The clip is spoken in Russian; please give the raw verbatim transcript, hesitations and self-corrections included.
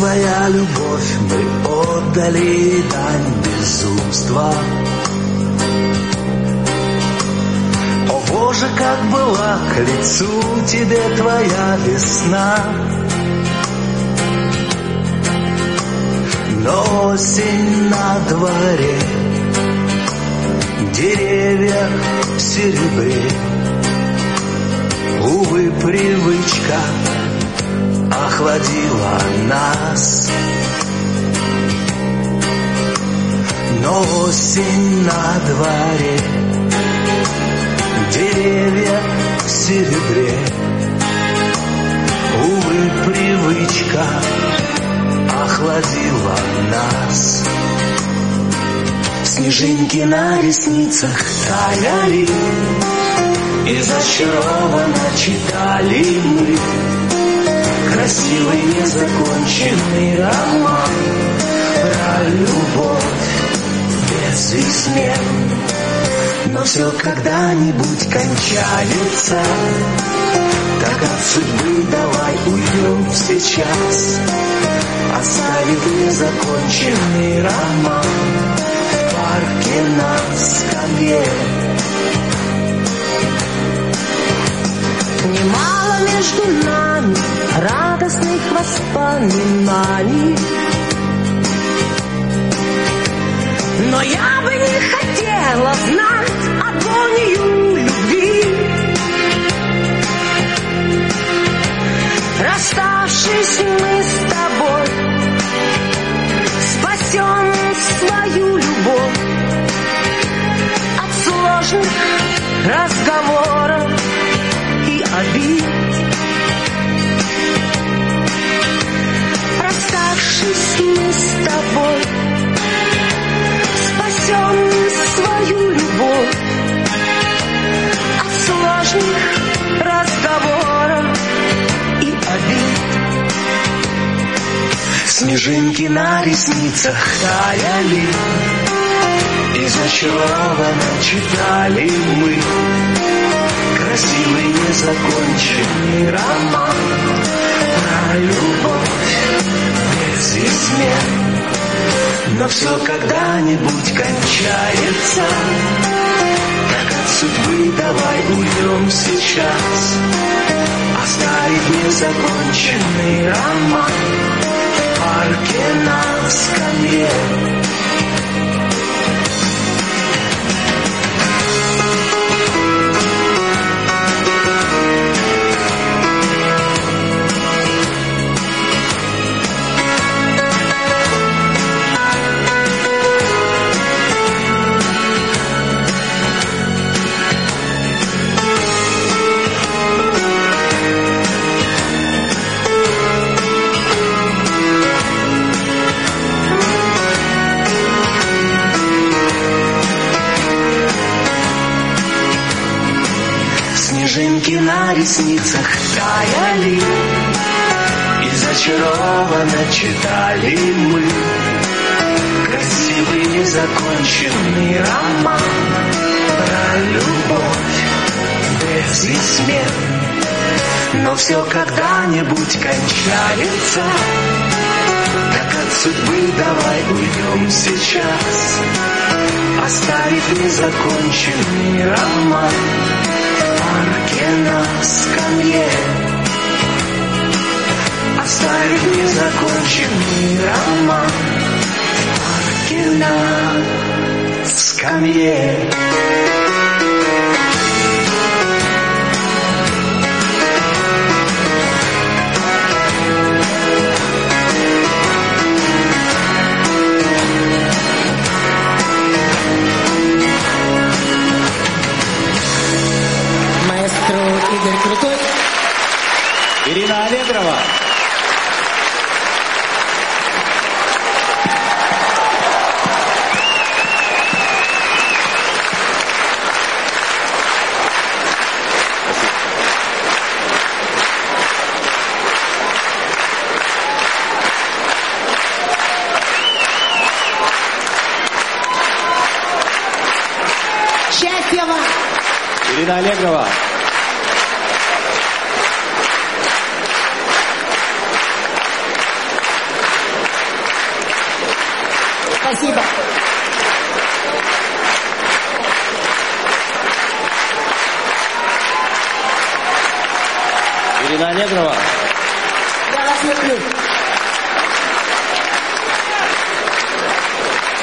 твоя любовь, мы отдали дань безумства. О Боже, как была к лицу тебе твоя весна. Но осень на дворе, деревья в серебре. Увы, привычка охладила нас. Но осень на дворе, деревья в серебре. Увы, привычка охладила нас. Снежинки на ресницах таяли, и зачарованно читали мы красивый незаконченный роман про любовь, без измен. Но все когда-нибудь кончается. Так от судьбы давай уйдем сейчас, оставив незаконченный роман в парке на скамье. Немало между нами радостных воспоминаний, но я бы не хотела знать агонию любви. Расставшись мы с тобой, спасем свою любовь от сложных разговоров и обид. Расставшись мы с тобой, спасем свою любовь от сложных разговоров и обид. Снежинки на ресницах таяли, и зачарованно читали мы красивый незаконченный роман про любовь без измен. Но все когда-нибудь кончается. Так от судьбы давай уйдем сейчас, оставив незаконченный роман в парке на скамье. Снежинки на ресницах таяли, и зачарованно читали мы красивый незаконченный роман про любовь без измен. Но все когда-нибудь кончается. Так от судьбы давай уйдем сейчас, оставив незаконченный роман в парке на скамье. Оставив незаконченный роман в парке на скамье. Игорь Крутой, Ирина Аллегрова. Счастья вам! Ирина Аллегрова. Ирина Аллегрова. Я вас люблю.